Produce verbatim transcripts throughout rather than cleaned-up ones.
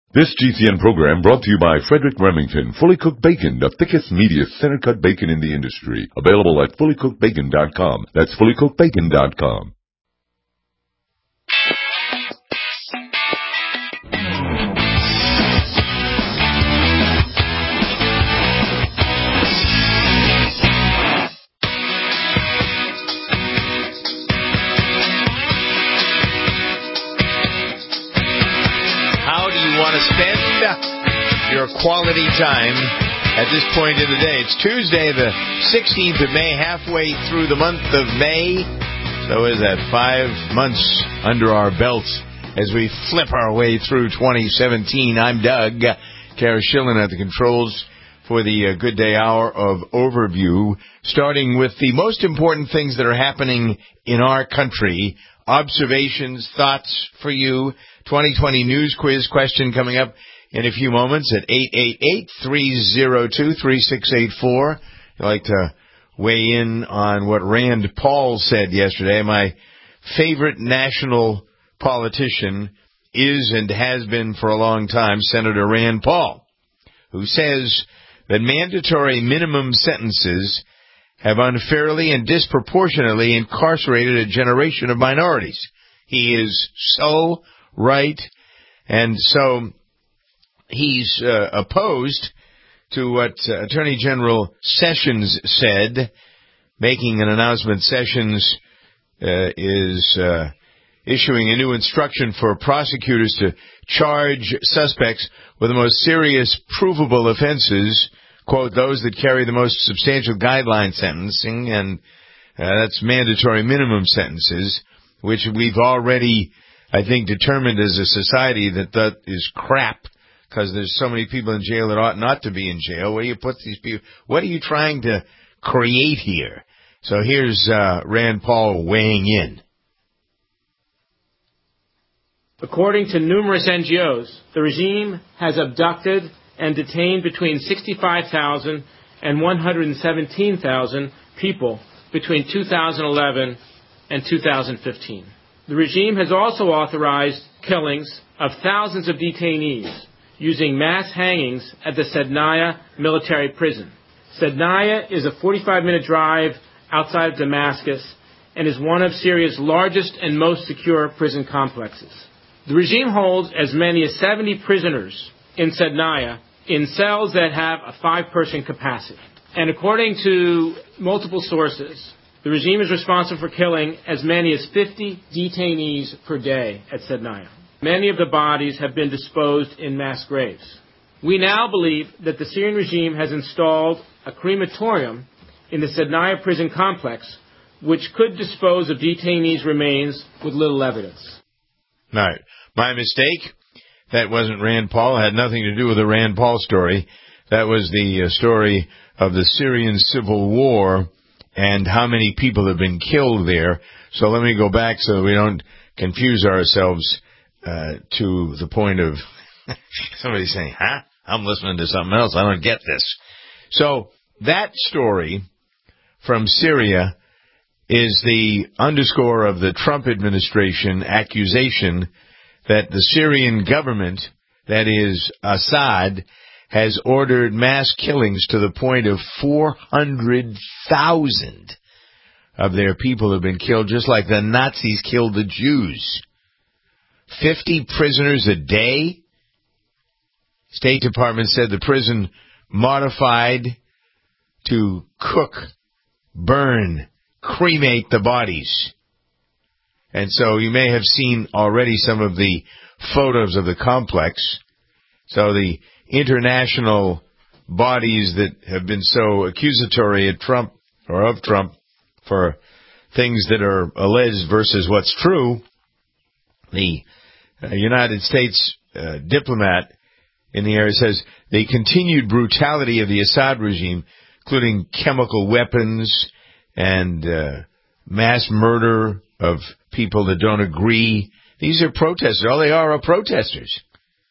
This G C N program brought to you by Frederick Remington, Fully Cooked Bacon, the thickest, meatiest, center-cut bacon in the industry. Available at fully cooked bacon dot com. That's fully cooked bacon dot com. Spend your quality time at this point in the day. It's Tuesday, the sixteenth of May, halfway through the month of May. So is that five months under our belts as we flip our way through twenty seventeen. I'm Doug. Kara Schillen at the controls for the uh, Good Day Hour of Overview, starting with the most important things that are happening in our country. Observations, thoughts for you. twenty twenty news quiz question coming up in a few moments at eight eight eight, three oh two, three six eight four. I'd like to weigh in on what Rand Paul said yesterday. My favorite national politician is and has been for a long time Senator Rand Paul, who says that mandatory minimum sentences have unfairly and disproportionately incarcerated a generation of minorities. He is so right, and so he's uh, opposed to what uh, Attorney General Sessions said, making an announcement. Sessions uh, is uh, issuing a new instruction for prosecutors to charge suspects with the most serious provable offenses, quote, those that carry the most substantial guideline sentencing, and uh, that's mandatory minimum sentences, which we've already, I think, determined as a society that that is crap, because there's so many people in jail that ought not to be in jail. Where do you put these people? What are you trying to create here? So here's uh, Rand Paul weighing in. According to numerous N G Os, the regime has abducted and detained between sixty-five thousand and one hundred seventeen thousand people between two thousand eleven and two thousand fifteen. The regime has also authorized killings of thousands of detainees using mass hangings at the Sednaya military prison. Sednaya is a forty-five minute drive outside of Damascus and is one of Syria's largest and most secure prison complexes. The regime holds as many as seventy prisoners in Sednaya in cells that have a five-person capacity. And according to multiple sources, the regime is responsible for killing as many as fifty detainees per day at Sednaya. Many of the bodies have been disposed in mass graves. We now believe that the Syrian regime has installed a crematorium in the Sednaya prison complex, which could dispose of detainees' remains with little evidence. All right. My mistake. That wasn't Rand Paul. It had nothing to do with the Rand Paul story. That was the uh, story of the Syrian civil war and how many people have been killed there. So let me go back so that we don't confuse ourselves uh, to the point of somebody saying, huh? I'm listening to something else. I don't get this. So that story from Syria is the underscore of the Trump administration accusation that the Syrian government, that is Assad, has ordered mass killings to the point of four hundred thousand of their people have been killed, just like the Nazis killed the Jews. fifty prisoners a day? State Department said the prison modified to cook, burn, cremate the bodies. And so you may have seen already some of the photos of the complex. So the international bodies that have been so accusatory at Trump or of Trump for things that are alleged versus what's true, the uh, United States uh, diplomat in the area says the continued brutality of the Assad regime, including chemical weapons and uh, mass murder of people that don't agree. These are protesters. All they are are protesters.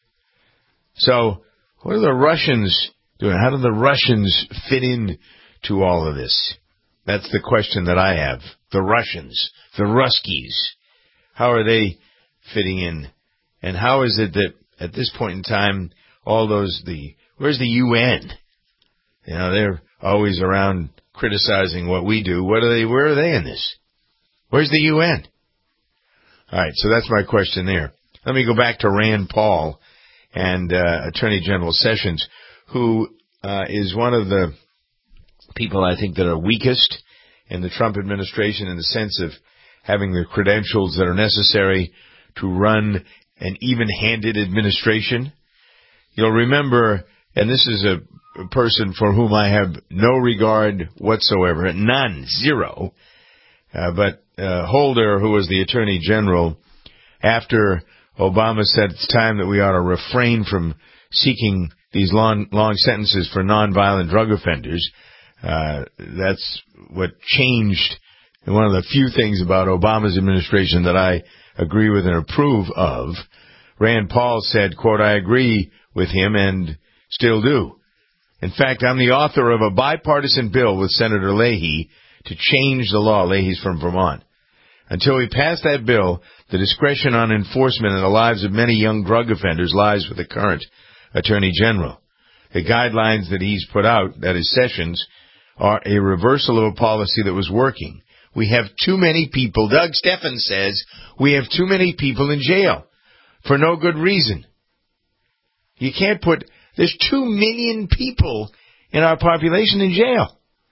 So what are the Russians doing? How do the Russians fit in to all of this? That's the question that I have. The Russians, the Ruskies, how are they fitting in? And how is it that at this point in time, all those, the, where's the U N? You know, they're always around criticizing what we do. What are they, where are they in this? Where's the U N? All right, so that's my question there. Let me go back to Rand Paul and uh, Attorney General Sessions, who uh, is one of the people I think that are weakest in the Trump administration in the sense of having the credentials that are necessary to run an even-handed administration. You'll remember, and this is a person for whom I have no regard whatsoever, none, zero, uh, but uh, Holder, who was the Attorney General, after Obama said it's time that we ought to refrain from seeking these long, long sentences for nonviolent drug offenders, uh, that's what changed. And one of the few things about Obama's administration that I agree with and approve of, Rand Paul said, quote, I agree with him and still do. In fact, I'm the author of a bipartisan bill with Senator Leahy to change the law. Leahy's from Vermont. Until we pass that bill, the discretion on enforcement in the lives of many young drug offenders lies with the current Attorney General. The guidelines that he's put out, that is Sessions, are a reversal of a policy that was working. We have too many people, Doug Stephan says, we have too many people in jail for no good reason. You can't put, there's two million people in our population in jail.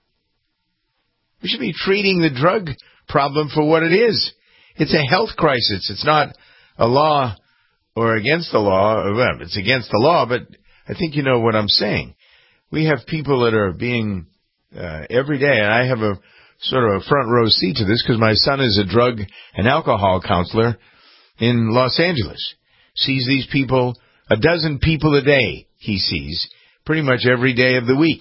We should be treating the drug problem for what it is. It's a health crisis. It's not a law or against the law. Well, it's against the law, but I think you know what I'm saying. We have people that are being, uh, every day, and I have a sort of a front row seat to this because my son is a drug and alcohol counselor in Los Angeles. Sees these people, a dozen people a day he sees, pretty much every day of the week.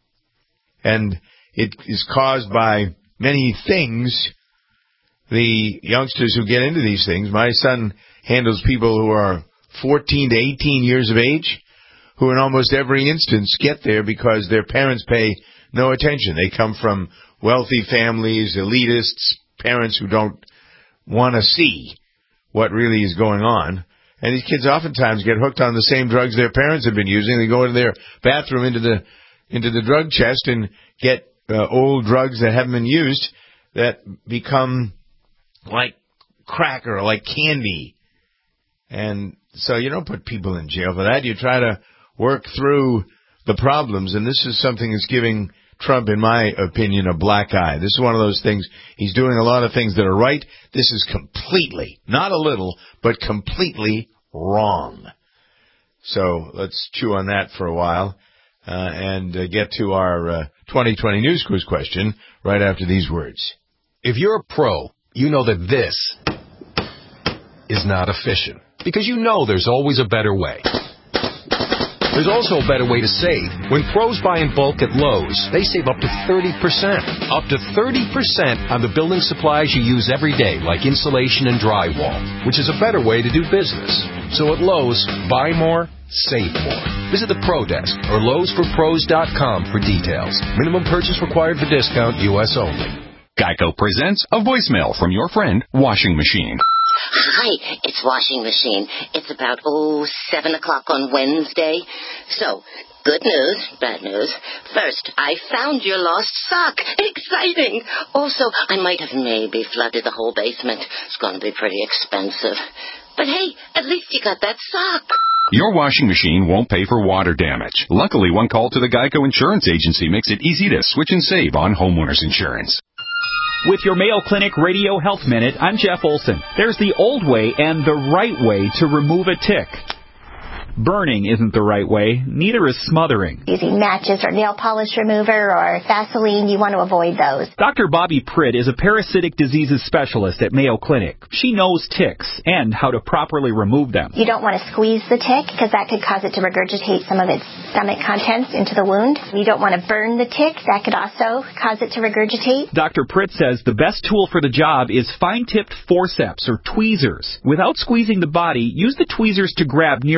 And it is caused by many things. The youngsters who get into these things, my son handles people who are fourteen to eighteen years of age, who in almost every instance get there because their parents pay no attention. They come from wealthy families, elitists, parents who don't want to see what really is going on. And these kids oftentimes get hooked on the same drugs their parents have been using. They go into their bathroom, into the into the drug chest, and get uh, old drugs that haven't been used that become like crack or like candy. And so you don't put people in jail for that. You try to work through the problems, and this is something that's giving Trump, in my opinion, a black eye. This is one of those things. He's doing a lot of things that are right. This is completely, not a little, but completely wrong. So let's chew on that for a while uh, and uh, get to our uh, twenty twenty News Quiz question right after these words. If you're a pro, you know that this is not efficient because you know there's always a better way. There's also a better way to save. When pros buy in bulk at Lowe's, they save up to thirty percent. Up to thirty percent on the building supplies you use every day, like insulation and drywall, which is a better way to do business. So at Lowe's, buy more, save more. Visit the Pro Desk or Lowe's For Pros dot com for details. Minimum purchase required for discount, U S only. Geico presents a voicemail from your friend, Washing Machine. Hi, it's Washing Machine. It's about, oh, seven o'clock on Wednesday. So, good news, bad news. First, I found your lost sock. Exciting. Also, I might have maybe flooded the whole basement. It's going to be pretty expensive. But hey, at least you got that sock. Your washing machine won't pay for water damage. Luckily, one call to the Geico Insurance Agency makes it easy to switch and save on homeowners insurance. With your Mayo Clinic Radio Health Minute, I'm Jeff Olson. There's the old way and the right way to remove a tick. Burning isn't the right way. Neither is smothering. Using matches or nail polish remover or Vaseline, you want to avoid those. Doctor Bobby Pritt is a parasitic diseases specialist at Mayo Clinic. She knows ticks and how to properly remove them. You don't want to squeeze the tick because that could cause it to regurgitate some of its stomach contents into the wound. You don't want to burn the tick. That could also cause it to regurgitate. Doctor Pritt says the best tool for the job is fine-tipped forceps or tweezers. Without squeezing the body, use the tweezers to grab near where the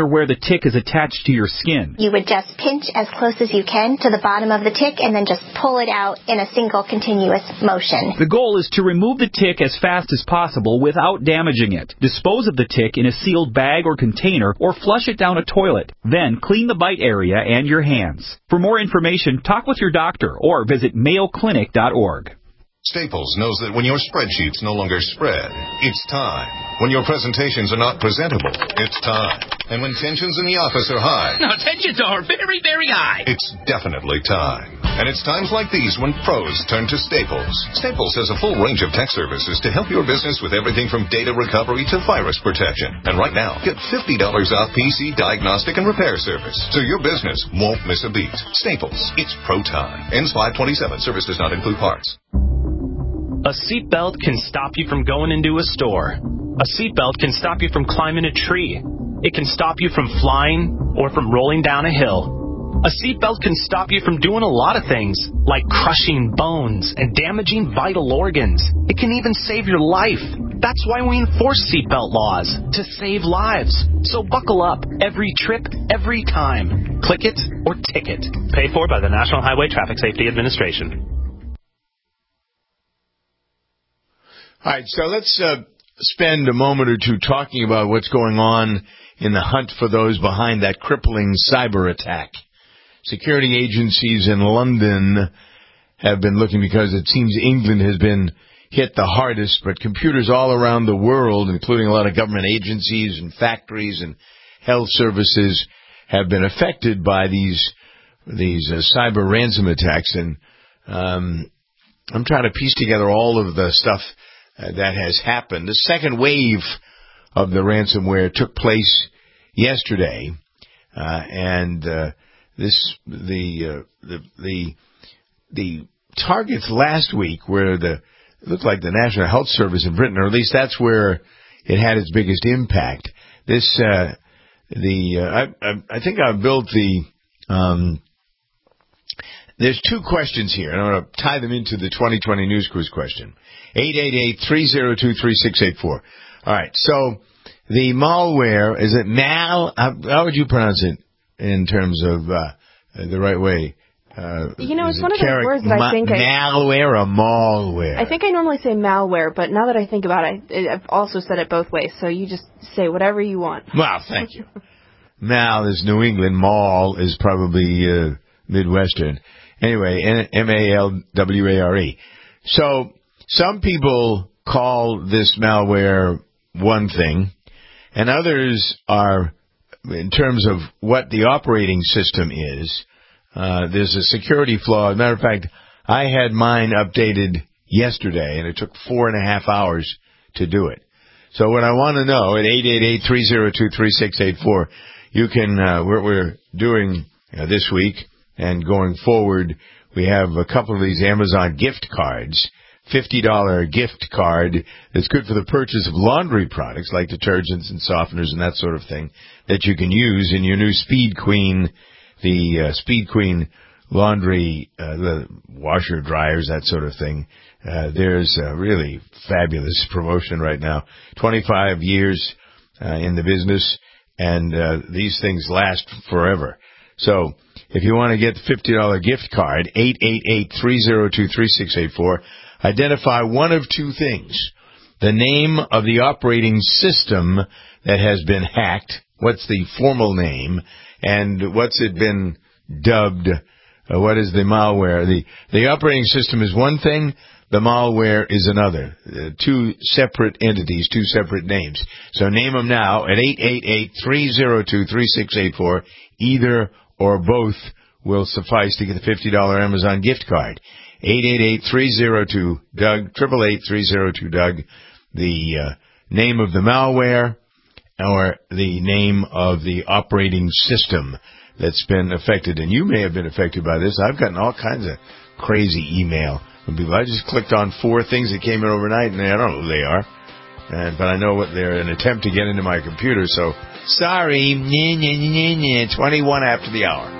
tick is attached to your skin. You would just pinch as close as you can to the bottom of the tick and then just pull it out in a single continuous motion. The goal is to remove the tick as fast as possible without damaging it. Dispose of the tick in a sealed bag or container or flush it down a toilet. Then clean the bite area and your hands. For more information, talk with your doctor or visit mayo clinic dot org. Staples knows that when your spreadsheets no longer spread, it's time. When your presentations are not presentable, it's time. And when tensions in the office are high... No, tensions are very, very high. It's definitely time. And it's times like these when pros turn to Staples. Staples has a full range of tech services to help your business with everything from data recovery to virus protection. And right now, get fifty dollars off P C diagnostic and repair service, so your business won't miss a beat. Staples, it's pro time. Ends five twenty-seven. Service does not include parts. A seatbelt can stop you from going into a store. A seatbelt can stop you from climbing a tree. It can stop you from flying or from rolling down a hill. A seatbelt can stop you from doing a lot of things, like crushing bones and damaging vital organs. It can even save your life. That's why we enforce seatbelt laws, to save lives. So buckle up every trip, every time. Click it or ticket. Paid for by the National Highway Traffic Safety Administration. All right, so let's uh, spend a moment or two talking about what's going on in the hunt for those behind that crippling cyber attack. Security agencies in London have been looking because it seems England has been hit the hardest, but computers all around the world, including a lot of government agencies and factories and health services, have been affected by these these uh, cyber ransom attacks. And um, I'm trying to piece together all of the stuff Uh, that has happened. The second wave of the ransomware took place yesterday, uh, and uh, this the, uh, the the the targets last week were the it looked like the National Health Service in Britain, or at least that's where it had its biggest impact. This uh, the uh, I, I I think I built the um, there's two questions here, and I'm going to tie them into the twenty twenty News Quiz question. eight eight eight, three oh two, three six eight four. All right, so the malware, is it mal? How, how would you pronounce it in terms of uh, the right way? Uh, you know, it's it one of those words that I think... Ma- malware or malware? I think I normally say malware, but now that I think about it, I've also said it both ways, so you just say whatever you want. Well, thank you. Mal is New England, mal is probably uh, Midwestern. Anyway, M A L W A R E. So, some people call this malware one thing, and others are, in terms of what the operating system is, uh, there's a security flaw. As a matter of fact, I had mine updated yesterday, and it took four and a half hours to do it. So what I want to know, at eight eight eight, three oh two, three six eight four, you can, uh, what we're doing uh, this week, and going forward, we have a couple of these Amazon gift cards, fifty dollars gift card that's good for the purchase of laundry products like detergents and softeners and that sort of thing that you can use in your new Speed Queen, the uh, Speed Queen laundry, uh, the washer, dryers, that sort of thing. Uh, there's a really fabulous promotion right now. twenty-five years uh, in the business, and uh, these things last forever. So, if you want to get the fifty dollars gift card, eight eight eight, three oh two, three six eight four, identify one of two things. The name of the operating system that has been hacked, what's the formal name, and what's it been dubbed, uh, what is the malware. The, the operating system is one thing, the malware is another. Uh, two separate entities, two separate names. So name them now at eight eight eight, three oh two, three six eight four, either or both will suffice to get the fifty dollars Amazon gift card. eight eight eight, three oh two, Doug, eight eight eight, three oh two, Doug, the uh, name of the malware or the name of the operating system that's been affected. And you may have been affected by this. I've gotten all kinds of crazy email from people. I just clicked on four things that came in overnight, and I don't know who they are. And, but I know what they're an attempt to get into my computer, so sorry, nye, nye, nye, nye, twenty-one after the hour.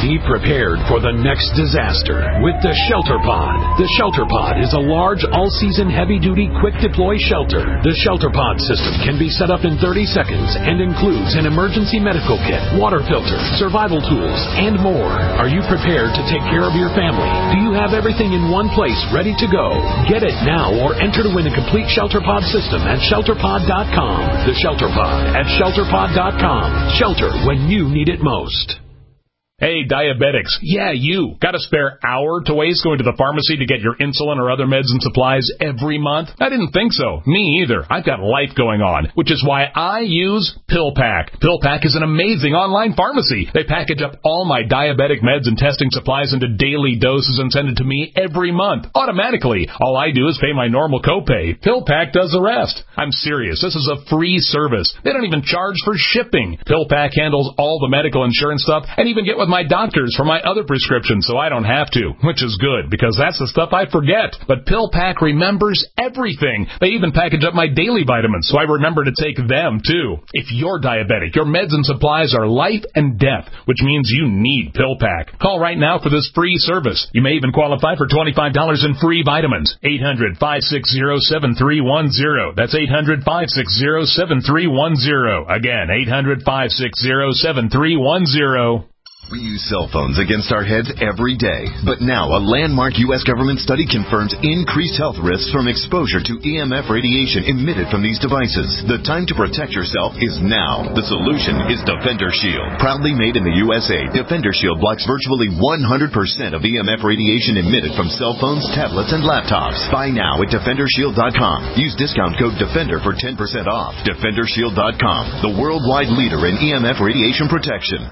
Be prepared for the next disaster with the Shelter Pod. The Shelter Pod is a large, all-season, heavy-duty, quick-deploy shelter. The Shelter Pod system can be set up in thirty seconds and includes an emergency medical kit, water filter, survival tools, and more. Are you prepared to take care of your family? Do you have everything in one place ready to go? Get it now or enter to win a complete Shelter Pod system at shelter pod dot com. The Shelter Pod at shelter pod dot com. Shelter when you need it most. Hey, diabetics. Yeah, you. Got a spare hour to waste going to the pharmacy to get your insulin or other meds and supplies every month? I didn't think so. Me either. I've got life going on, which is why I use PillPack. PillPack is an amazing online pharmacy. They package up all my diabetic meds and testing supplies into daily doses and send it to me every month, automatically. All I do is pay my normal copay. PillPack does the rest. I'm serious. This is a free service. They don't even charge for shipping. PillPack handles all the medical insurance stuff and even get with my doctors for my other prescriptions so I don't have to, which is good because that's the stuff I forget. But PillPack remembers everything. They even package up my daily vitamins so I remember to take them too. If you're diabetic, your meds and supplies are life and death, which means you need PillPack. Call right now for this free service. You may even qualify for twenty-five dollars in free vitamins. eight hundred, five six zero, seven three one zero. That's eight hundred, five six zero, seven three one zero. Again, eight hundred, five six zero, seven three one zero. We use cell phones against our heads every day, but now a landmark U S government study confirms increased health risks from exposure to E M F radiation emitted from these devices. The time to protect yourself is now. The solution is Defender Shield. Proudly made in the U S A, Defender Shield blocks virtually one hundred percent of E M F radiation emitted from cell phones, tablets, and laptops. Buy now at defender shield dot com. Use discount code DEFENDER for ten percent off. defender shield dot com, the worldwide leader in E M F radiation protection.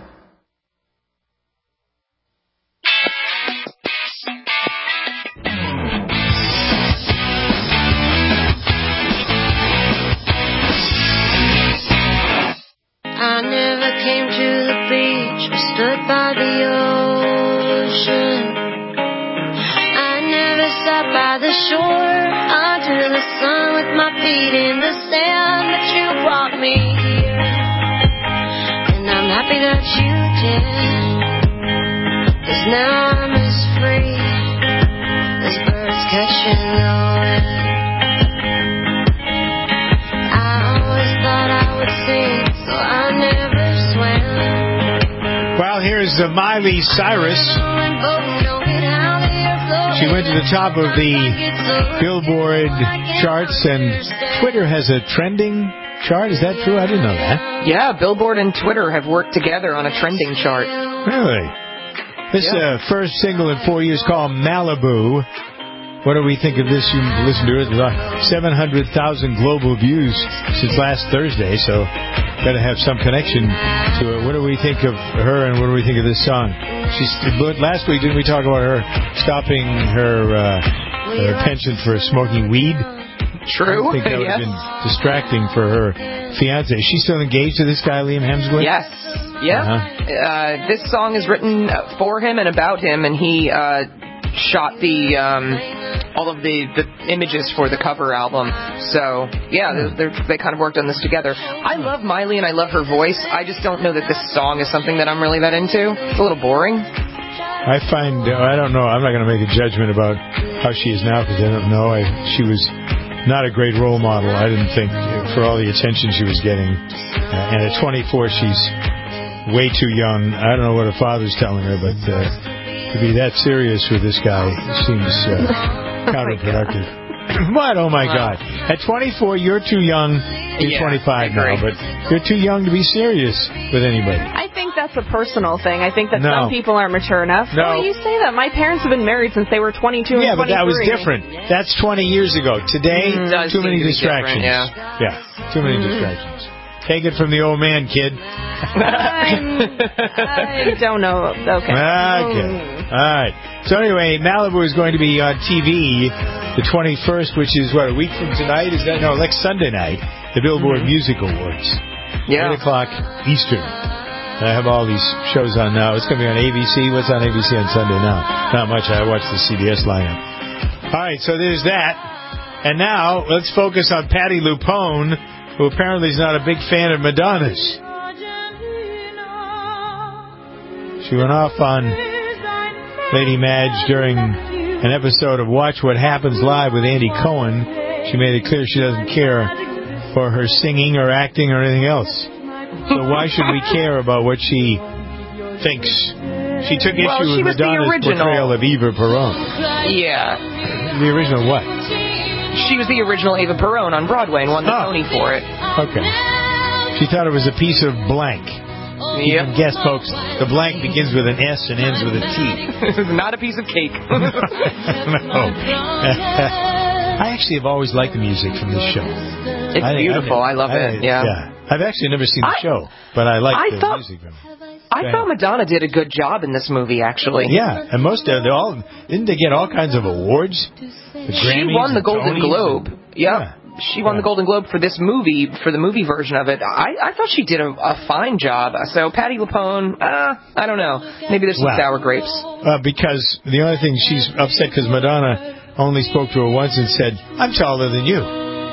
I never came to the beach or stood by the ocean. I never sat by the shore under the sun with my feet in the sand, but you brought me here, and I'm happy that you did, 'cause now I'm as free as birds catching the wind. I always thought I would sing, so I never swam. Well, here's uh, Miley Cyrus. She went to the top of the Billboard charts, and Twitter has a trending chart. Is that true? I didn't know that. Yeah, Billboard and Twitter have worked together on a trending chart. Really? This yeah. uh, first single in four years called Malibu. What do we think of this? You listen to it. seven hundred thousand global views since last Thursday, so got to have some connection to it. What do we think of her, and what do we think of this song? She's last week, didn't we talk about her stopping her, uh, her penchant for smoking weed? True. I think that would yes. have been distracting for her fiance. Is she still engaged to this guy, Liam Hemsworth? Yes. Yeah. Uh-huh. Uh, this song is written for him and about him, and he uh, shot the um, all of the, the images for the cover album. So, yeah, they're, they're, they kind of worked on this together. I love Miley, and I love her voice. I just don't know that this song is something that I'm really that into. It's a little boring. I find, I don't know, I'm not going to make a judgment about how she is now, because I don't know. I, she was not a great role model, I didn't think, for all the attention she was getting. Uh, and at twenty-four, she's way too young. I don't know what her father's telling her, but uh, to be that serious with this guy seems uh, counterproductive. What? Oh, my God. At twenty-four, you're too young. You're yeah, twenty-five now, but you're too young to be serious with anybody. I think that's a personal thing. I think that No. some people aren't mature enough. No. Oh, you say that. My parents have been married since they were twenty-two Yeah, and but that was twenty-three. different. That's twenty years ago. Today, Mm, does too seem many to be distractions. different, Yeah, too many Mm-hmm. distractions. Take it from the old man, kid. I'm, I don't know. Okay. Okay. All right. So anyway, Malibu is going to be on T V the twenty-first, which is, what, a week from tonight? Is that? No, next Sunday night, the Billboard mm-hmm. Music Awards. Yeah. eight o'clock Eastern. I have all these shows on now. It's going to be on A B C. What's on A B C on Sunday now? Not much. I watch the C B S lineup. All right, so there's that. And now, let's focus on Patti LuPone, who apparently is not a big fan of Madonna's. She went off on Lady Madge during an episode of Watch What Happens Live with Andy Cohen. She made it clear she doesn't care for her singing or acting or anything else. So why should we care about what she thinks? She took issue well, she with Madonna's portrayal of Eva Peron. Yeah. The original what? She was the original Eva Peron on Broadway and won the oh. Tony for it. Okay. She thought it was a piece of blank. Yep. You can guess, folks, the blank begins with an S and ends with a T. This is not a piece of cake. No. I actually have always liked the music from this show. It's I, beautiful. I, I love I, it. Yeah. yeah. I've actually never seen the I, show, but I like I the thought, music from it. I thought Madonna did a good job in this movie, actually. Yeah, and most of they all didn't they get all kinds of awards? The she won the Golden Globe. And, yep. Yeah. She won yeah. the Golden Globe for this movie, for the movie version of it. I, I thought she did a, a fine job. So Patti LuPone, uh, I don't know. Maybe there's some well, sour grapes. Uh, because the only thing she's upset because Madonna only spoke to her once and said, "I'm taller than you."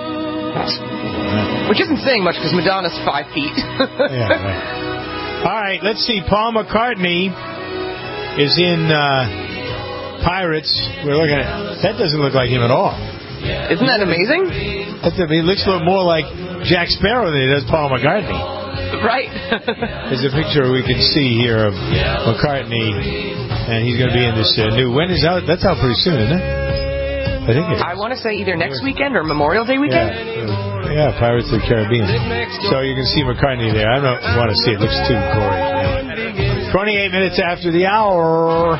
Which isn't saying much because Madonna's five feet. Yeah, right. All right, let's see. Paul McCartney is in uh, Pirates. We're looking at that. Doesn't look like him at all. Isn't that amazing? That's, I mean, it looks a little more like Jack Sparrow than it does Paul McCartney. Right. There's a picture we can see here of McCartney, and he's going to be in this uh, new. When is out? That's out pretty soon, isn't it? I think it is. I want to say either next weekend or Memorial Day weekend. Yeah, yeah, Pirates of the Caribbean. So you can see McCartney there. I don't want to see it. It looks too gory. Yeah. twenty-eight minutes after the hour.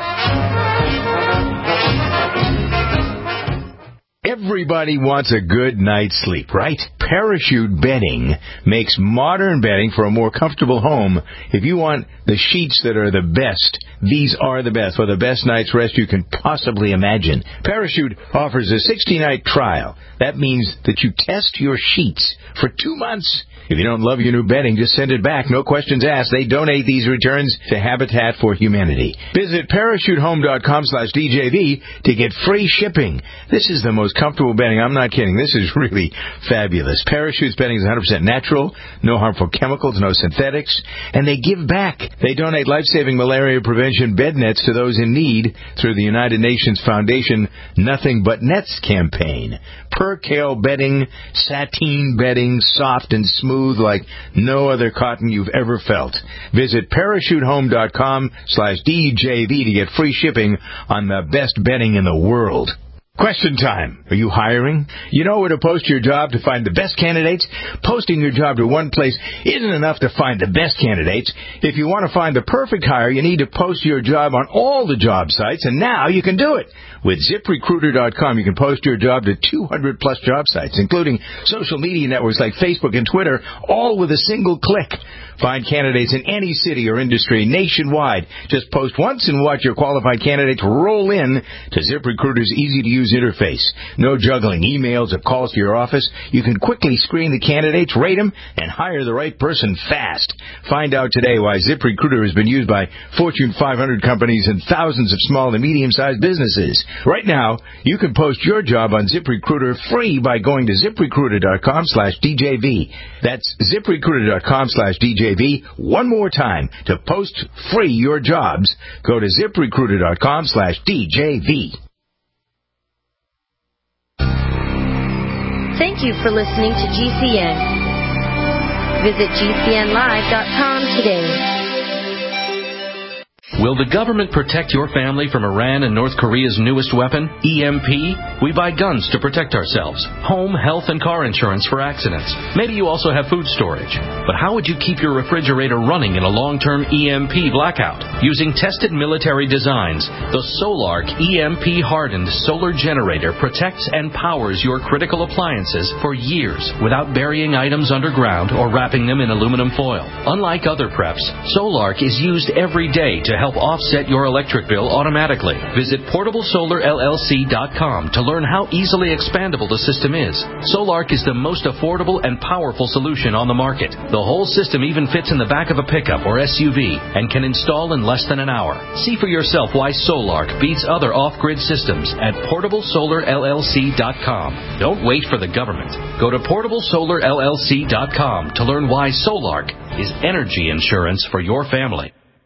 Everybody wants a good night's sleep, right? Parachute Bedding makes modern bedding for a more comfortable home. If you want the sheets that are the best, these are the best, for the best night's rest you can possibly imagine. Parachute offers a sixty-night trial. That means that you test your sheets for two months. If you don't love your new bedding, just send it back. No questions asked. They donate these returns to Habitat for Humanity. Visit parachutehome.com slash DJV to get free shipping. This is the most comfortable bedding. I'm not kidding. This is really fabulous. Parachute's bedding is one hundred percent natural, no harmful chemicals, no synthetics, and they give back. They donate life-saving malaria prevention bed nets to those in need through the United Nations Foundation Nothing But Nets campaign. Percale bedding, sateen bedding, soft and smooth like no other cotton you've ever felt. Visit parachutehome.com slash DJV to get free shipping on the best bedding in the world. Question time. Are you hiring? You know where to post your job to find the best candidates? Posting your job to one place isn't enough to find the best candidates. If you want to find the perfect hire, you need to post your job on all the job sites, and now you can do it. With zip recruiter dot com, you can post your job to two hundred plus job sites, including social media networks like Facebook and Twitter, all with a single click. Find candidates in any city or industry nationwide. Just post once and watch your qualified candidates roll in to ZipRecruiter's easy-to-use interface. No juggling emails or calls to your office. You can quickly screen the candidates, rate them, and hire the right person fast. Find out today why ZipRecruiter has been used by Fortune five hundred companies and thousands of small and medium-sized businesses. Right now, you can post your job on ZipRecruiter free by going to ZipRecruiter.com slash DJV. That's ZipRecruiter.com slash DJV. One more time. To post free your jobs, go to ZipRecruiter.com slash DJV. Thank you for listening to G C N. Visit G C N live dot com today. Will the government protect your family from Iran and North Korea's newest weapon, E M P? We buy guns to protect ourselves, home, health, and car insurance for accidents. Maybe you also have food storage. But how would you keep your refrigerator running in a long-term E M P blackout? Using tested military designs, the Solark E M P-hardened solar generator protects and powers your critical appliances for years without burying items underground or wrapping them in aluminum foil. Unlike other preps, Solark is used every day to help offset your electric bill automatically. Visit portable solar L L C dot com to learn how easily expandable the system is. Solark is the most affordable and powerful solution on the market. The whole system even fits in the back of a pickup or S U V and can install in less than an hour. See for yourself why Solark beats other off-grid systems at portable solar L L C dot com. Don't wait for the government. Go to portable solar L L C dot com to learn why Solark is energy insurance for your family.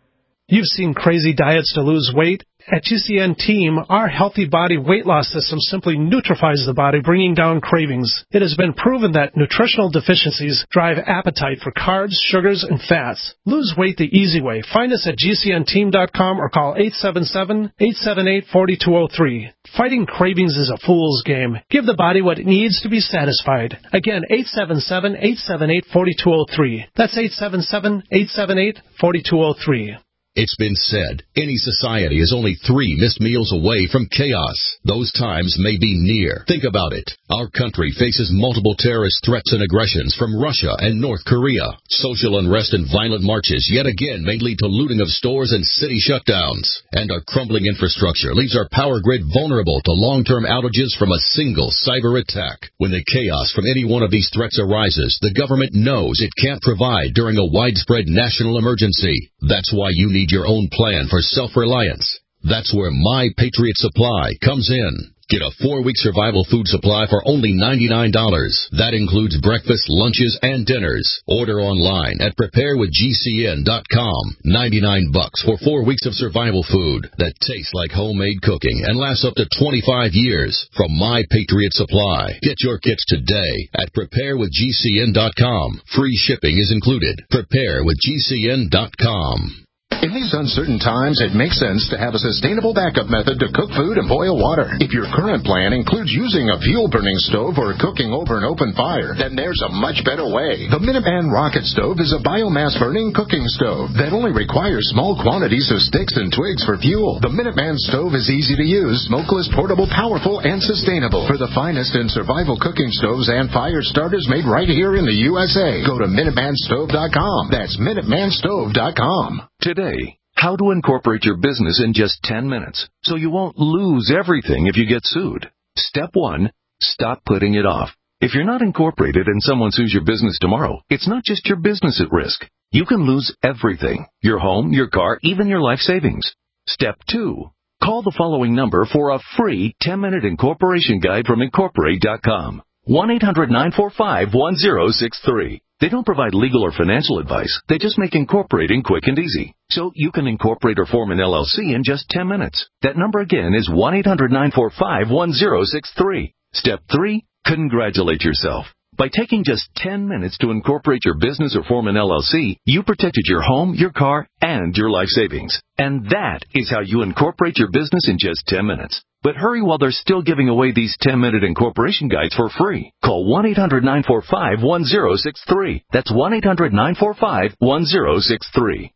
You've seen crazy diets to lose weight. At G C N Team, our healthy body weight loss system simply neutralizes the body, bringing down cravings. It has been proven that nutritional deficiencies drive appetite for carbs, sugars, and fats. Lose weight the easy way. Find us at G C N team dot com or call eight seven seven, eight seven eight, four two zero three. Fighting cravings is a fool's game. Give the body what it needs to be satisfied. Again, eight seven seven, eight seven eight, four two zero three. That's eight seven seven, eight seven eight, four two zero three. It's been said, any society is only three missed meals away from chaos. Those times may be near. Think about it. Our country faces multiple terrorist threats and aggressions from Russia and North Korea. Social unrest and violent marches yet again may lead to looting of stores and city shutdowns. And our crumbling infrastructure leaves our power grid vulnerable to long-term outages from a single cyber attack. When the chaos from any one of these threats arises, the government knows it can't provide during a widespread national emergency. That's why you need your own plan for self-reliance. That's where My Patriot Supply comes in. Get a four-week survival food supply for only ninety-nine dollars. That includes breakfast, lunches, and dinners. Order online at prepare with G C N dot com. ninety-nine bucks for four weeks of survival food that tastes like homemade cooking and lasts up to twenty-five years from My Patriot Supply. Get your kits today at prepare with G C N dot com. Free shipping is included. prepare with G C N dot com. In these uncertain times, it makes sense to have a sustainable backup method to cook food and boil water. If your current plan includes using a fuel-burning stove or cooking over an open fire, then there's a much better way. The Minuteman Rocket Stove is a biomass-burning cooking stove that only requires small quantities of sticks and twigs for fuel. The Minuteman Stove is easy to use, smokeless, portable, powerful, and sustainable. For the finest in survival cooking stoves and fire starters made right here in the U S A, go to Minuteman Stove dot com. That's Minuteman Stove dot com. Today, how to incorporate your business in just ten minutes so you won't lose everything if you get sued. Step one, stop putting it off. If you're not incorporated and someone sues your business tomorrow, it's not just your business at risk. You can lose everything, your home, your car, even your life savings. Step two, call the following number for a free ten-minute incorporation guide from incorporate dot com. one eight hundred, nine four five, one zero six three. They don't provide legal or financial advice. They just make incorporating quick and easy. So you can incorporate or form an L L C in just ten minutes. That number again is one eight hundred, nine four five, one zero six three. Step three, congratulate yourself. By taking just ten minutes to incorporate your business or form an L L C, you protected your home, your car, and your life savings. And that is how you incorporate your business in just ten minutes. But hurry while they're still giving away these ten-minute incorporation guides for free. Call one eight hundred, nine four five, one zero six three. That's one eight hundred, nine four five, one zero six three.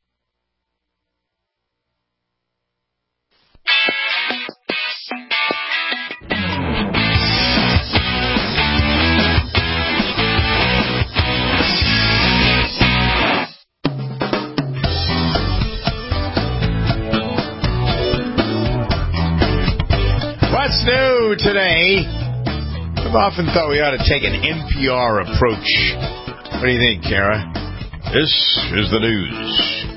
What's new today? I've often thought we ought to take an N P R approach. What do you think, Kara? This is the news.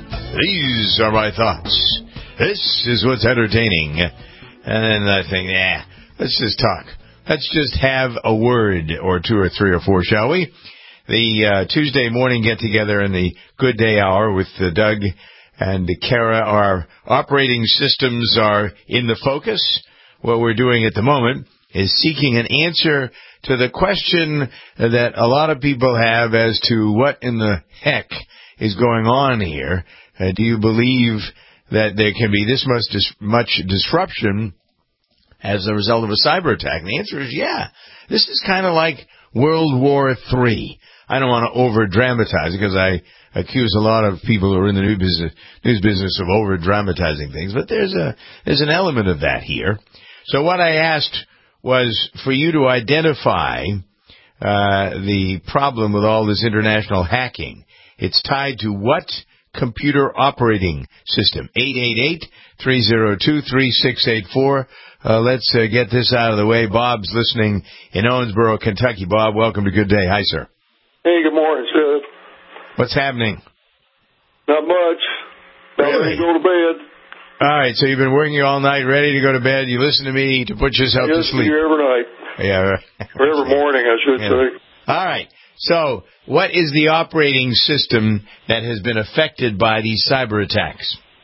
These are my thoughts. This is what's entertaining. And then I think, yeah, let's just talk. Let's just have a word or two or three or four, shall we? The uh, Tuesday morning get-together in the Good Day Hour with uh, Doug and Kara. Our operating systems are in the focus. What we're doing at the moment is seeking an answer to the question that a lot of people have as to what in the heck is going on here. Uh, do you believe that there can be this much, dis- much disruption as a result of a cyber attack? And the answer is yeah. This is kind of like World War Three. I don't want to over-dramatize it because I accuse a lot of people who are in the news business, news business of over-dramatizing things, but there's a there's an element of that here. So what I asked was for you to identify uh, the problem with all this international hacking. It's tied to what computer operating system? eight eight eight, three oh two, three six eight four. Uh, let's uh, get this out of the way. Bob's listening in Owensboro, Kentucky. Bob, welcome to Good Day. Hi, sir. Hey, good morning, sir. What's happening? Not much. About ready to go to bed. All right, so you've been working all night, ready to go to bed. You listen to me to put yourself I to sleep. Every night. Yeah, right. Or every morning, I should yeah. say. All right. So, what is the operating system that has been affected by these cyber attacks?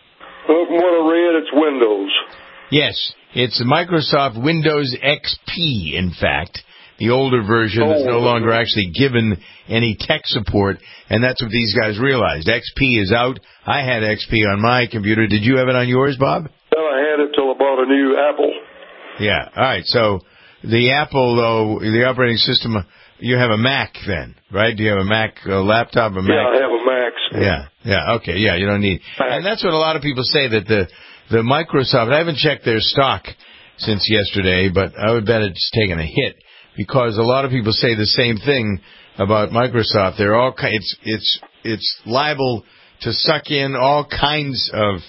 Well, from what I read, it's Windows. Yes, it's Microsoft Windows X P, in fact. The older version oh, is no longer actually given any tech support, and that's what these guys realized. X P is out. I had X P on my computer. Did you have it on yours, Bob? Well, I had it till I bought a new Apple. Yeah, all right. So the Apple, though, the operating system, you have a Mac then, right? Do you have a Mac a laptop, a Mac? Yeah, I have a Mac. Yeah, yeah, okay, yeah, you don't need... And that's what a lot of people say, that the, the Microsoft... I haven't checked their stock since yesterday, but I would bet it's taken a hit, because a lot of people say the same thing about Microsoft. They're all... It's, it's, it's liable to suck in all kinds of,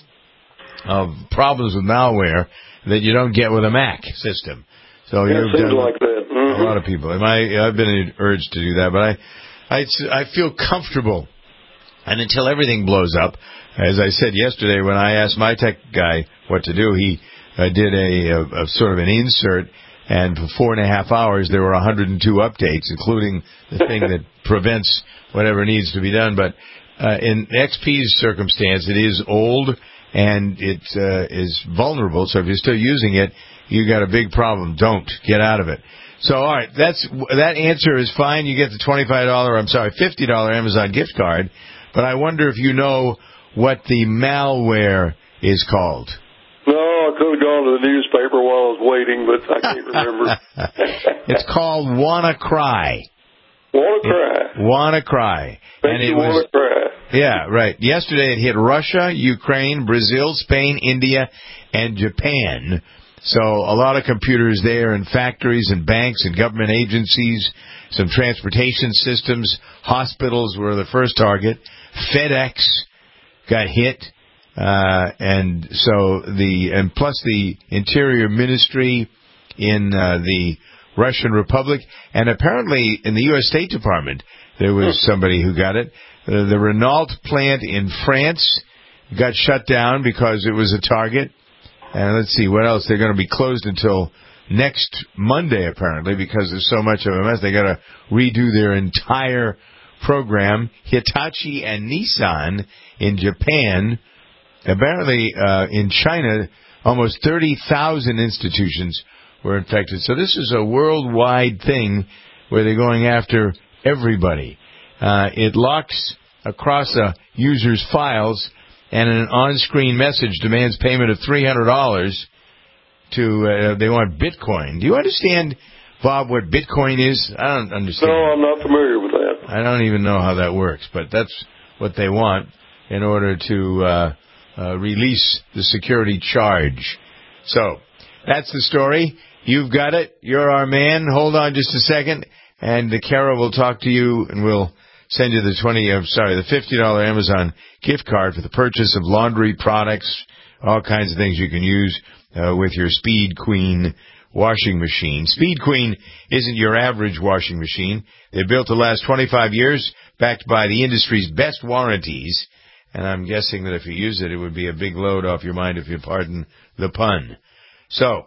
of problems with malware that you don't get with a Mac system. So yeah, you've it seems done like that. Mm-hmm. A lot of people. And I, I've been urged to do that, but I, I, I feel comfortable. And until everything blows up, as I said yesterday when I asked my tech guy what to do, he uh, did a, a, a sort of an insert, and for four and a half hours there were one hundred two updates, including the thing that prevents whatever needs to be done. But uh, in X P's circumstance, it is old and it uh, is vulnerable. So if you're still using it, you got a big problem. Don't get out of it. So, all right, that's that answer is fine. You get the twenty-five dollars, I'm sorry, fifty dollars Amazon gift card. But I wonder if you know what the malware is called. No, I could have gone to the newspaper while I was waiting, but I can't remember. It's called WannaCry. WannaCry. WannaCry. And it was WannaCry. Yeah, right. Yesterday it hit Russia, Ukraine, Brazil, Spain, India, and Japan. So a lot of computers there in factories and banks and government agencies, some transportation systems, hospitals were the first target. FedEx got hit, uh, and so the and plus the Interior Ministry in uh, the Russian Republic, and apparently in the U S State Department there was somebody who got it. Uh, the Renault plant in France got shut down because it was a target. And let's see, what else? They're going to be closed until next Monday, apparently, because there's so much of a mess. They got to redo their entire program. Hitachi and Nissan in Japan. Apparently, uh, in China, almost thirty thousand institutions were infected. So this is a worldwide thing where they're going after everybody. Uh, it locks across a user's files, and an on-screen message demands payment of three hundred dollars to, uh, they want Bitcoin. Do you understand, Bob, what Bitcoin is? I don't understand. No, I'm not familiar with that. I don't even know how that works, but that's what they want in order to uh, uh, release the security charge. So, that's the story. You've got it. You're our man. Hold on just a second, and Kara will talk to you, and we'll send you the twenty. I'm sorry, the fifty dollars Amazon gift card for the purchase of laundry products, all kinds of things you can use uh, with your Speed Queen washing machine. Speed Queen isn't your average washing machine. They're built to last twenty-five years, backed by the industry's best warranties. And I'm guessing that if you use it, it would be a big load off your mind, if you pardon the pun. So,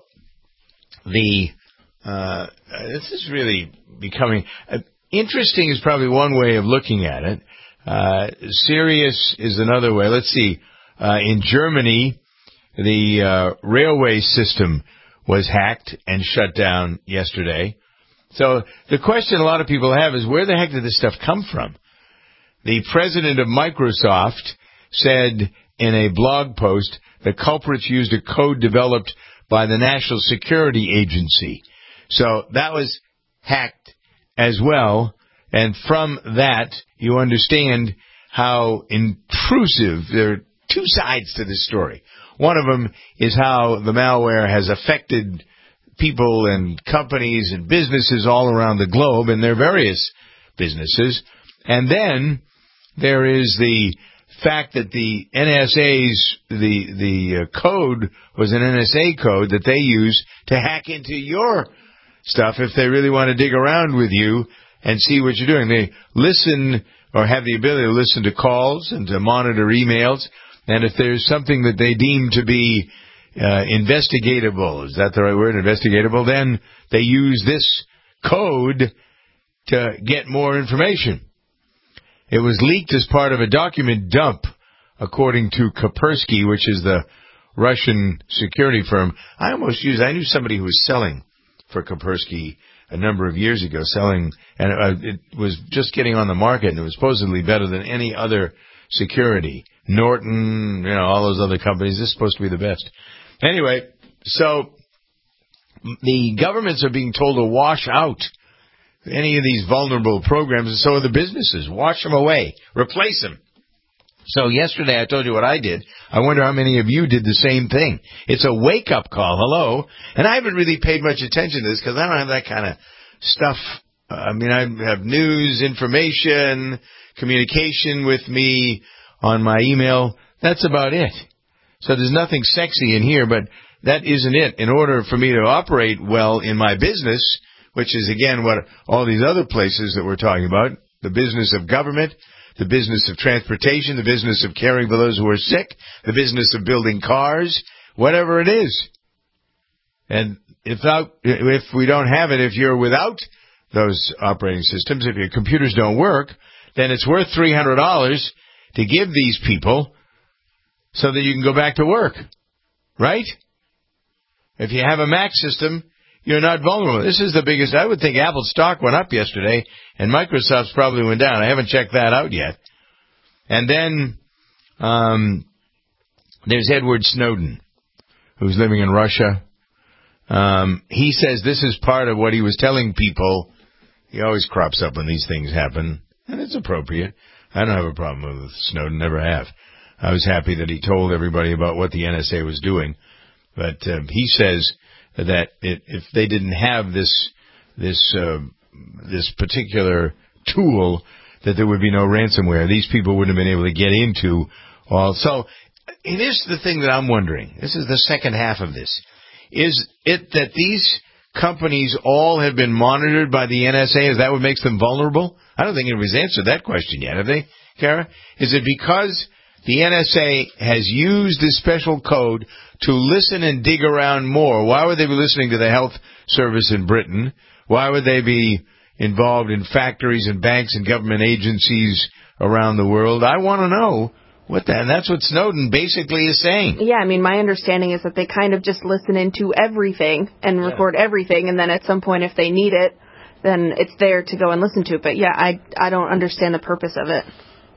the uh, this is really becoming uh, interesting. Is probably one way of looking at it. Uh, serious is another way. Let's see. Uh, in Germany, the uh, railway system was hacked and shut down yesterday. So the question a lot of people have is, where the heck did this stuff come from? The president of Microsoft said in a blog post the culprits used a code developed by the National Security Agency. So that was hacked as well. And from that, you understand how intrusive, there are two sides to this story. One of them is how the malware has affected people and companies and businesses all around the globe in their various businesses. And then there is the fact that the N S A's, the, the uh, code was an N S A code that they use to hack into your stuff if they really want to dig around with you and see what you're doing. They listen or have the ability to listen to calls and to monitor emails. And if there's something that they deem to be uh, investigatable, is that the right word, investigatable, then they use this code to get more information. It was leaked as part of a document dump according to Kaspersky, which is the Russian security firm. I almost used, I knew somebody who was selling for Kaspersky a number of years ago, selling, and uh, it was just getting on the market, and it was supposedly better than any other security. Norton, you know, all those other companies, this is supposed to be the best. Anyway, so the governments are being told to wash out any of these vulnerable programs, and so are the businesses. Wash them away. Replace them. So yesterday I told you what I did. I wonder how many of you did the same thing. It's a wake-up call. Hello. And I haven't really paid much attention to this because I don't have that kind of stuff. I mean, I have news, information, communication with me on my email. That's about it. So there's nothing sexy in here, but that isn't it. In order for me to operate well in my business, which is, again, what all these other places that we're talking about, the business of government, the business of transportation, the business of caring for those who are sick, the business of building cars, whatever it is. And if, out, if we don't have it, if you're without those operating systems, if your computers don't work, then it's worth three hundred dollars to give these people so that you can go back to work. Right? If you have a Mac system, you're not vulnerable. This is the biggest. I would think Apple's stock went up yesterday, and Microsoft's probably went down. I haven't checked that out yet. And then um, there's Edward Snowden, who's living in Russia. Um, he says this is part of what he was telling people. He always crops up when these things happen, and it's appropriate. I don't have a problem with Snowden, never have. I was happy that he told everybody about what the N S A was doing. But uh, he says that it, if they didn't have this this uh, this particular tool, that there would be no ransomware. These people wouldn't have been able to get into all. So here's the thing that I'm wondering. This is the second half of this. Is it that these companies all have been monitored by the N S A? Is that what makes them vulnerable? I don't think anybody's answered that question yet, have they, Kara? Is it because the N S A has used this special code to listen and dig around more? Why would they be listening to the health service in Britain? Why would they be involved in factories and banks and government agencies around the world? I want to know what that, and that's what Snowden basically is saying. Yeah, I mean, my understanding is that they kind of just listen into everything and yeah. record everything, and then at some point, if they need it, then it's there to go and listen to it. But yeah, I, I don't understand the purpose of it.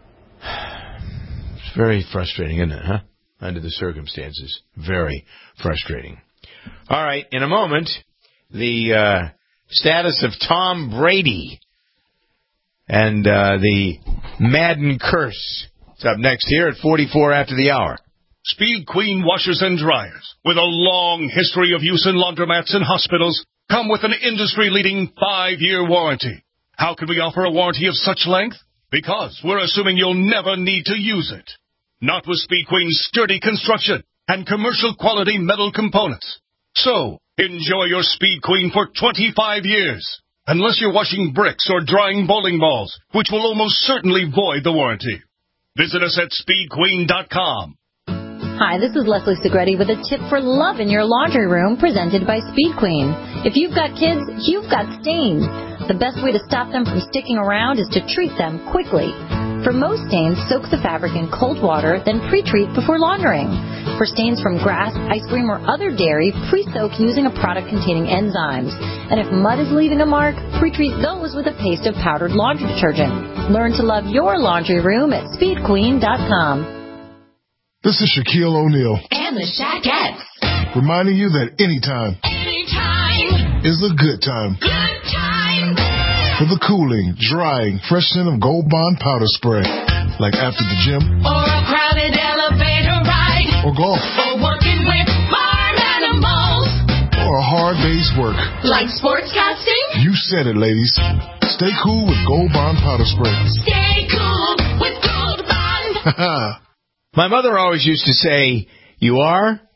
It's very frustrating, isn't it, huh? Under the circumstances. Very frustrating. All right, in a moment, the uh, status of Tom Brady and uh, the Madden curse. It's up next here at forty-four after the hour. Speed Queen washers and dryers, with a long history of use in laundromats and hospitals, come with an industry-leading five-year warranty. How can we offer a warranty of such length? Because we're assuming you'll never need to use it. Not with Speed Queen's sturdy construction and commercial-quality metal components. So, enjoy your Speed Queen for twenty-five years. Unless you're washing bricks or drying bowling balls, which will almost certainly void the warranty. Visit us at speed queen dot com. Hi, this is Leslie Segretti with a tip for love in your laundry room presented by Speed Queen. If you've got kids, you've got stains. The best way to stop them from sticking around is to treat them quickly. For most stains, soak the fabric in cold water, then pre-treat before laundering. For stains from grass, ice cream, or other dairy, pre-soak using a product containing enzymes. And if mud is leaving a mark, pre-treat those with a paste of powdered laundry detergent. Learn to love your laundry room at speed queen dot com. This is Shaquille O'Neal. And the Shaquettes. Reminding you that anytime. Anytime. Is a good time. Good time. For the cooling, drying, fresh scent of Gold Bond powder spray. Like after the gym. Or a crowded elevator ride. Or golf. Or working with farm animals. Or a hard day's work. Like sportscasting. You said it, ladies. Stay cool with Gold Bond powder spray. Stay cool with Gold Bond. My mother always used to say, you are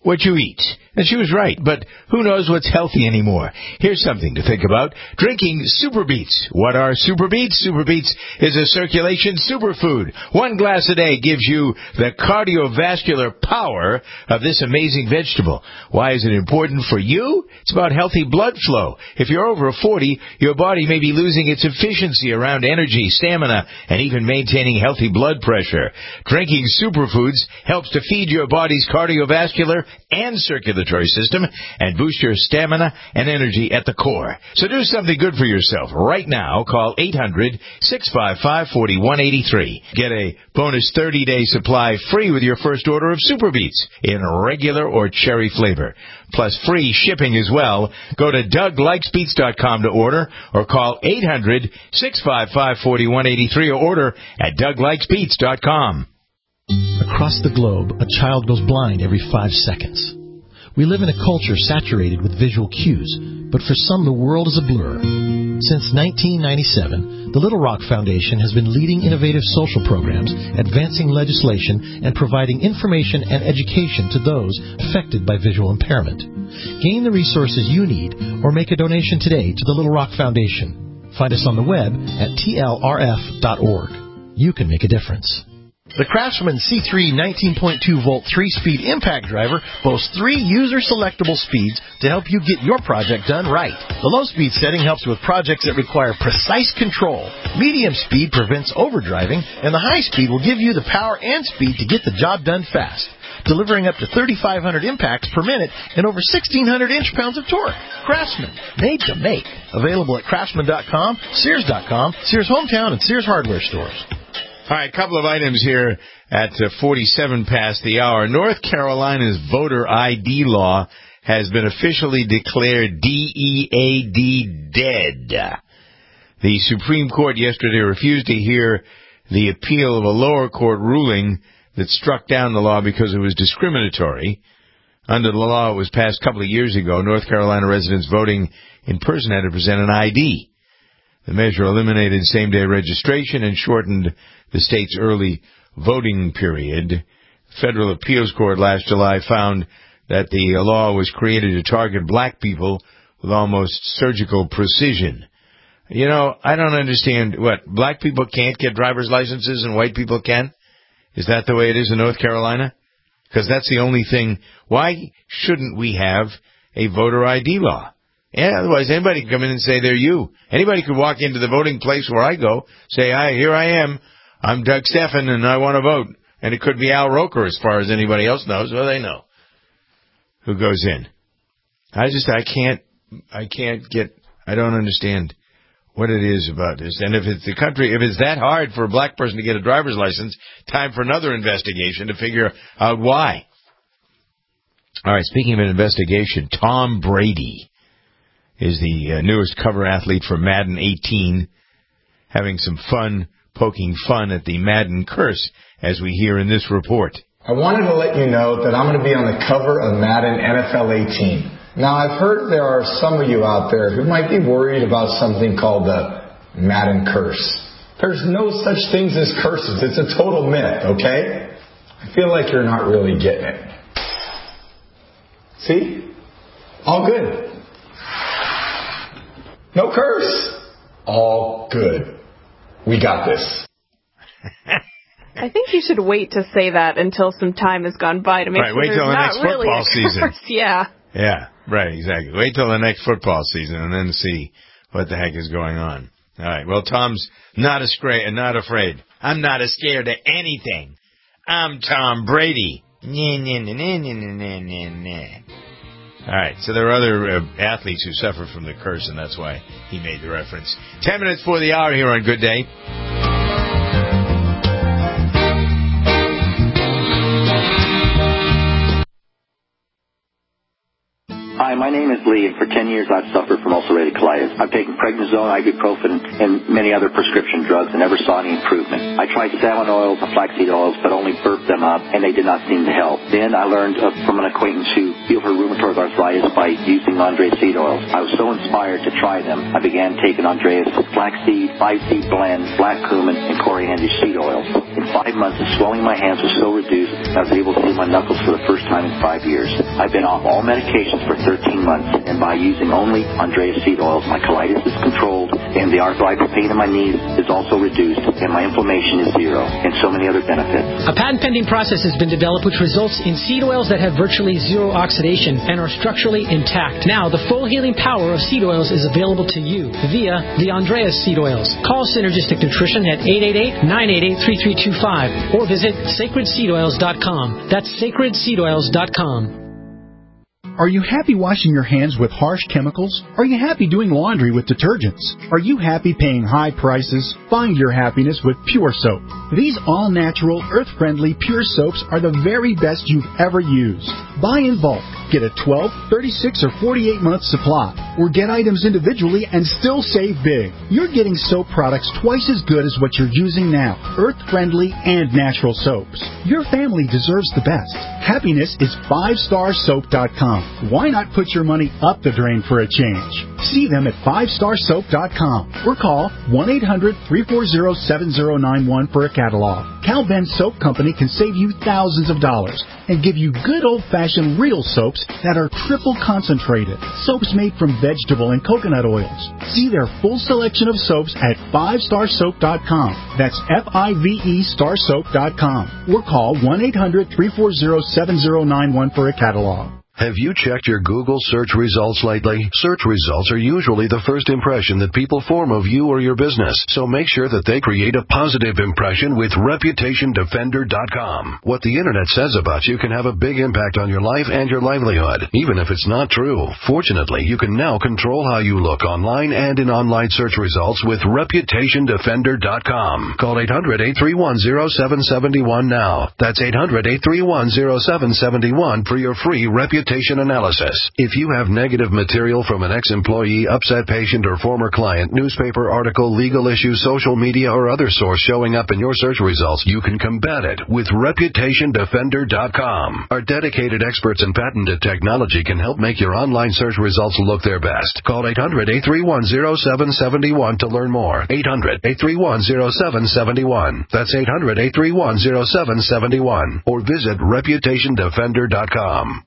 what you eat. And she was right, but who knows what's healthy anymore? Here's something to think about. Drinking Super Beets. What are Super Beets? Super Beets is a circulation superfood. One glass a day gives you the cardiovascular power of this amazing vegetable. Why is it important for you? It's about healthy blood flow. If you're over forty, your body may be losing its efficiency around energy, stamina, and even maintaining healthy blood pressure. Drinking superfoods helps to feed your body's cardiovascular and circulatory system and boost your stamina and energy at the core. So do something good for yourself right now. Call eight hundred, six five five, four one eight three. Get a bonus thirty-day supply free with your first order of Super Beets in regular or cherry flavor. Plus free shipping as well. Go to Doug Likes Beets dot com to order or call eight hundred, six five five, four one eight three or order at Doug Likes Beets dot com. Across the globe, a child goes blind every five seconds. We live in a culture saturated with visual cues, but for some the world is a blur. Since nineteen ninety-seven, the Little Rock Foundation has been leading innovative social programs, advancing legislation, and providing information and education to those affected by visual impairment. Gain the resources you need or make a donation today to the Little Rock Foundation. Find us on the web at T L R F dot org. You can make a difference. The Craftsman C three nineteen point two volt three-speed impact driver boasts three user-selectable speeds to help you get your project done right. The low-speed setting helps with projects that require precise control. Medium speed prevents overdriving, and the high speed will give you the power and speed to get the job done fast, delivering up to thirty-five hundred impacts per minute and over sixteen hundred inch-pounds of torque. Craftsman, made to make. Available at craftsman dot com, Sears dot com, Sears Hometown, and Sears Hardware stores. All right, a couple of items here at uh, forty-seven past the hour. North Carolina's voter I D law has been officially declared D E A D dead. The Supreme Court yesterday refused to hear the appeal of a lower court ruling that struck down the law because it was discriminatory. Under the law, it was passed a couple of years ago. North Carolina residents voting in person had to present an I D. The measure eliminated same-day registration and shortened the state's early voting period. Federal Appeals Court last July found that the law was created to target black people with almost surgical precision. You know, I don't understand. What, black people can't get driver's licenses and white people can? Is that the way it is in North Carolina? Because that's the only thing. Why shouldn't we have a voter I D law? Yeah, otherwise anybody can come in and say they're you. Anybody could walk into the voting place where I go, say, "Hi, here I am. I'm Doug Steffen, and I want to vote." And it could be Al Roker as far as anybody else knows. Well, they know who goes in. I just, I can't, I can't get, I don't understand what it is about this. And if it's the country, if it's that hard for a black person to get a driver's license, time for another investigation to figure out why. All right, speaking of an investigation, Tom Brady is the uh, newest cover athlete for Madden eighteen, having some fun, poking fun at the Madden curse, as we hear in this report. I wanted to let you know that I'm going to be on the cover of Madden N F L eighteen. Now, I've heard there are some of you out there who might be worried about something called the Madden curse. There's no such things as curses. It's a total myth, okay? I feel like you're not really getting it. See? All good. No curse. All good. We got this. I think you should wait to say that until some time has gone by to make right, sure wait there's till the not next really football a season. curse. Yeah. Yeah, right, exactly. Wait till the next football season and then see what the heck is going on. All right, well, Tom's not, a not afraid. I'm not as scared of anything. I'm Tom Brady. Nah, nah, nah, nah, nah, nah, nah. All right, so there are other uh, athletes who suffer from the curse, and that's why he made the reference. Ten minutes for the hour here on Good Day. Hi, my name is Lee, and for ten years I've suffered from ulcerative colitis. I've taken prednisone, ibuprofen, and many other prescription drugs and never saw any improvement. I tried salmon oils and flaxseed oils, but only burped them up, and they did not seem to help. Then I learned uh, from an acquaintance who healed her rheumatoid arthritis by using Andreas seed oils. I was so inspired to try them, I began taking Andreas flaxseed, five-seed blend, black cumin, and coriander seed oils. In five months, the swelling in my hands was so reduced that I was able to see my knuckles for the first time in five years. I've been off all medications for thirteen months, and by using only Andreas seed oils, my colitis is controlled, and the arthritis pain in my knees is also reduced, and my inflammation is zero, and so many other benefits. A patent-pending process has been developed which results in seed oils that have virtually zero oxidation and are structurally intact. Now, the full healing power of seed oils is available to you via the Andreas seed oils. Call Synergistic Nutrition at eight eight eight, nine eight eight, three three two five or visit sacred seed oils dot com. That's sacred seed oils dot com. Are you happy washing your hands with harsh chemicals? Are you happy doing laundry with detergents? Are you happy paying high prices? Find your happiness with Pure Soap. These all-natural, earth-friendly Pure Soaps are the very best you've ever used. Buy in bulk. Get a twelve, thirty-six, or forty-eight month supply. Or get items individually and still save big. You're getting soap products twice as good as what you're using now. Earth-friendly and natural soaps. Your family deserves the best. Happiness is five star soap dot com. Why not put your money up the drain for a change? See them at five star soap dot com or call one eight hundred, three four zero, seven zero nine one for a catalog. Cal Ben Soap Company can save you thousands of dollars and give you good old-fashioned real soaps that are triple concentrated. Soaps made from vegetable and coconut oils. See their full selection of soaps at five star soap dot com. That's F I V E star soap dot com. Or call one eight hundred, three four zero, seven zero nine one for a catalog. Have you checked your Google search results lately? Search results are usually the first impression that people form of you or your business, so make sure that they create a positive impression with reputation defender dot com. What the Internet says about you can have a big impact on your life and your livelihood, even if it's not true. Fortunately, you can now control how you look online and in online search results with reputation defender dot com. Call eight hundred, eight three one, zero seven seven one now. That's eight hundred, eight three one, zero seven seven one for your free reputation analysis. If you have negative material from an ex-employee, upset patient, or former client, newspaper article, legal issue, social media, or other source showing up in your search results, you can combat it with reputation defender dot com. Our dedicated experts in patented technology can help make your online search results look their best. Call eight hundred, eight three one, zero seven seven one to learn more. eight hundred, eight three one, zero seven seven one. That's eight hundred, eight three one, zero seven seven one. Or visit reputation defender dot com.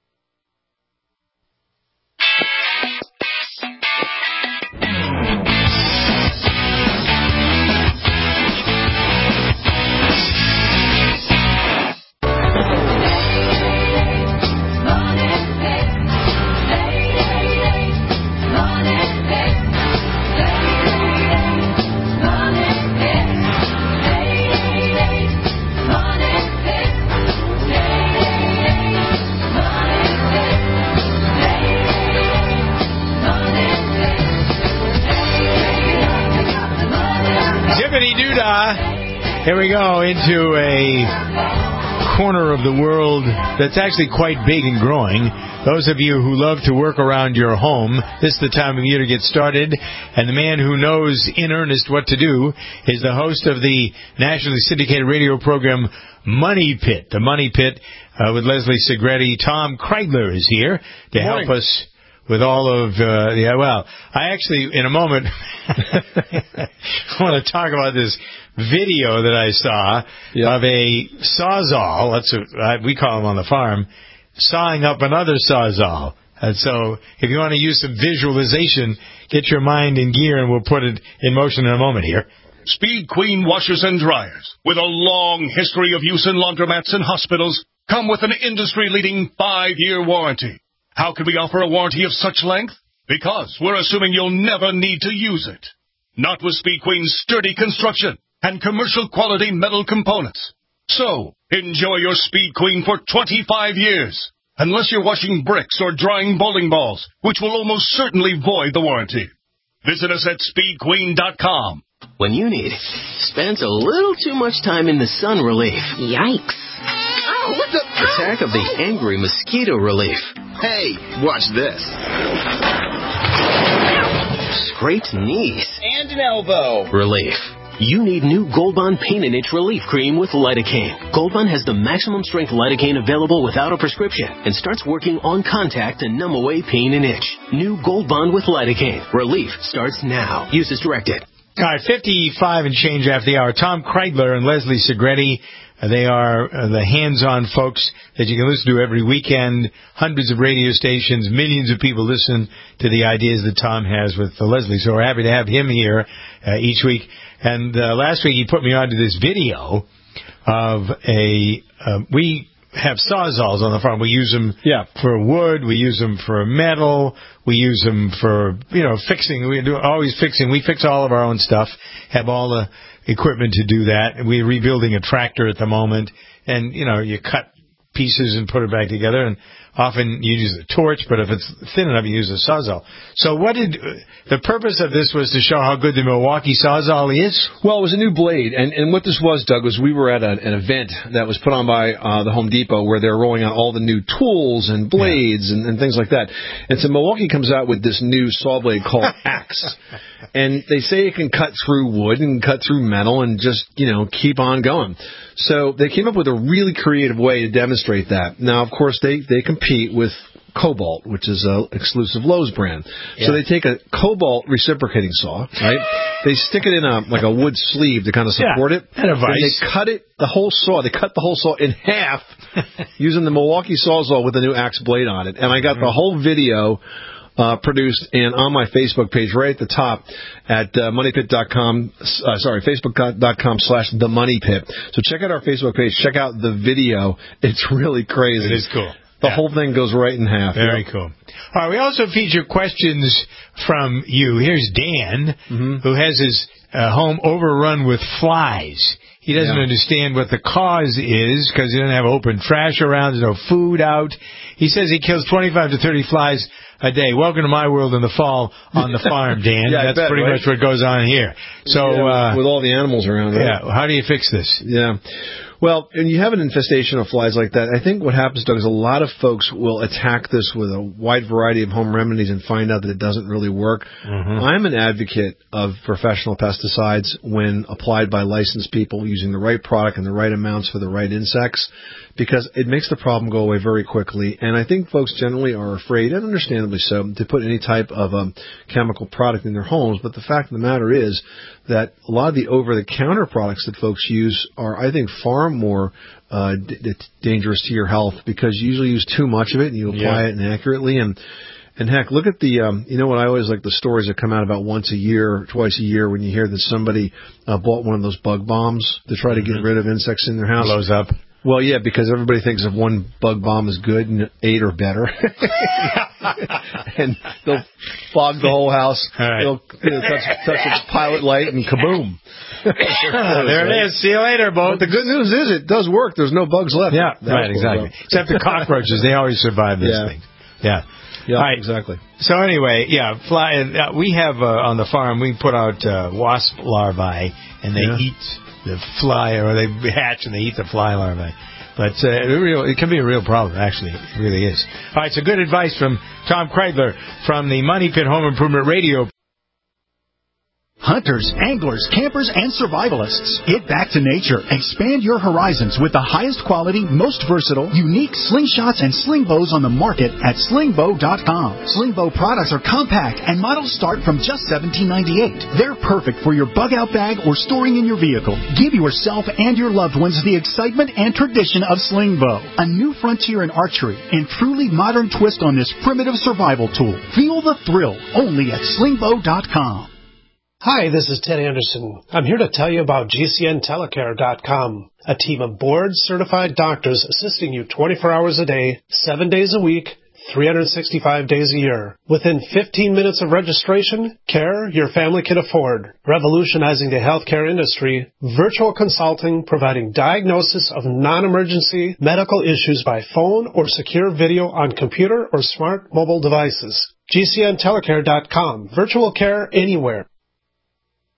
Here we go into a corner of the world that's actually quite big and growing. Those of you who love to work around your home, this is the time of year to get started. And the man who knows in earnest what to do is the host of the nationally syndicated radio program Money Pit. The Money Pit uh, with Leslie Segrete. Tom Kreidler is here to help us with all of, uh, yeah, well, I actually, in a moment, want to talk about this video that I saw yeah. of a sawzall, that's what we call them on the farm, sawing up another sawzall. And so if you want to use some visualization, get your mind in gear and we'll put it in motion in a moment here. Speed Queen washers and dryers, with a long history of use in laundromats and hospitals, come with an industry-leading five-year warranty. How can we offer a warranty of such length? Because we're assuming you'll never need to use it. Not with Speed Queen's sturdy construction and commercial quality metal components. So, enjoy your Speed Queen for twenty-five years. Unless you're washing bricks or drying bowling balls, which will almost certainly void the warranty. Visit us at speed queen dot com. When you need spends a little too much time in the sun relief. Yikes. Oh, what the? Attack of the angry mosquito relief. Hey, watch this. Scraped knees. And an elbow. Relief. You need new Gold Bond Pain and Itch Relief Cream with lidocaine. Gold Bond has the maximum strength lidocaine available without a prescription and starts working on contact to numb away pain and itch. New Gold Bond with lidocaine. Relief starts now. Use as directed. All right, fifty-five and change after the hour. Tom Kreidler and Leslie Segretti, uh, they are uh, the hands-on folks that you can listen to every weekend. Hundreds of radio stations, millions of people listen to the ideas that Tom has with uh, Leslie. So we're happy to have him here uh, each week. And uh, last week he put me onto this video of a uh, we have sawzalls on the farm. We use them yeah. for wood. We use them for metal. We use them for, you know, fixing. We do always fixing. We fix all of our own stuff, have all the equipment to do that. We're rebuilding a tractor at the moment. And, you know, you cut pieces and put it back together. And often you use a torch, but if it's thin enough, you use a sawzall. So what did the purpose of this was to show how good the Milwaukee sawzall is? Well, it was a new blade, and, and what this was, Doug, was we were at a, an event that was put on by uh, the Home Depot where they're rolling out all the new tools and blades yeah. and, and things like that. And so Milwaukee comes out with this new saw blade called Axe, and they say it can cut through wood and cut through metal and just, you know, keep on going. So they came up with a really creative way to demonstrate that. Now, of course, they, they compete with Cobalt, which is an exclusive Lowe's brand. Yeah. So they take a Cobalt reciprocating saw, right? They stick it in a like a wood sleeve to kind of support yeah, it. And a vise. And they cut it, the whole saw, they cut the whole saw in half using the Milwaukee Sawzall with a new Axe blade on it. And I got mm-hmm. the whole video Uh, produced and on my Facebook page right at the top at uh, money pit dot com, uh, sorry, facebook dot com slash the money pit. So check out our Facebook page. Check out the video. It's really crazy. It is cool. The yeah. whole thing goes right in half. Very yeah. cool. All right, we also feature questions from you. Here's Dan, mm-hmm. who has his uh, home overrun with flies. He doesn't yeah. understand what the cause is because he doesn't have open trash around. There's no food out. He says he kills twenty-five to thirty flies a day. Welcome to my world in the fall on the farm, Dan. yeah, That's bet, pretty right? much what goes on here. So yeah, uh, with all the animals around. Right? Yeah. How do you fix this? Yeah. Well, when you have an infestation of flies like that, I think what happens, Doug, is a lot of folks will attack this with a wide variety of home remedies and find out that it doesn't really work. Mm-hmm. I'm an advocate of professional pesticides when applied by licensed people using the right product and the right amounts for the right insects, because it makes the problem go away very quickly. And I think folks generally are afraid, and understandably so, to put any type of um, chemical product in their homes. But the fact of the matter is that a lot of the over-the-counter products that folks use are, I think, far more uh, d- dangerous to your health because you usually use too much of it and you apply yeah. it inaccurately. And And heck, look at the, um, you know what, I always like the stories that come out about once a year, twice a year, when you hear that somebody uh, bought one of those bug bombs to try to get rid of insects in their house. Blows up. Well, yeah, because everybody thinks if one bug bomb is good and eight are better. And they'll fog the whole house. Right. They'll you know, touch, touch a pilot light and kaboom. There it is. See you later, Bo. But the good news is it does work. There's no bugs left. Yeah, That's right, exactly. Up. Except the cockroaches. They always survive this yeah. thing. Yeah. Yeah, right. exactly. So anyway, yeah, fly. Uh, we have uh, on the farm, we put out uh, wasp larvae, and they yeah. eat the fly, or they hatch and they eat the fly larvae. But uh, it, real, it can be a real problem, actually. It really is. All right, so good advice from Tom Kreidler from the Money Pit Home Improvement Radio. Hunters, anglers, campers, and survivalists. Get back to nature. Expand your horizons with the highest quality, most versatile, unique slingshots and sling bows on the market at sling bow dot com. Sling bow products are compact and models start from just seventeen ninety-eight. They're perfect for your bug out bag or storing in your vehicle. Give yourself and your loved ones the excitement and tradition of sling bow. A new frontier in archery and truly modern twist on this primitive survival tool. Feel the thrill only at sling bow dot com. Hi, this is Ted Anderson. I'm here to tell you about G C N telecare dot com, a team of board-certified doctors assisting you twenty-four hours a day, seven days a week, three hundred sixty-five days a year. Within fifteen minutes of registration, care your family can afford. Revolutionizing the healthcare industry, virtual consulting providing diagnosis of non-emergency medical issues by phone or secure video on computer or smart mobile devices. G C N telecare dot com. Virtual care anywhere.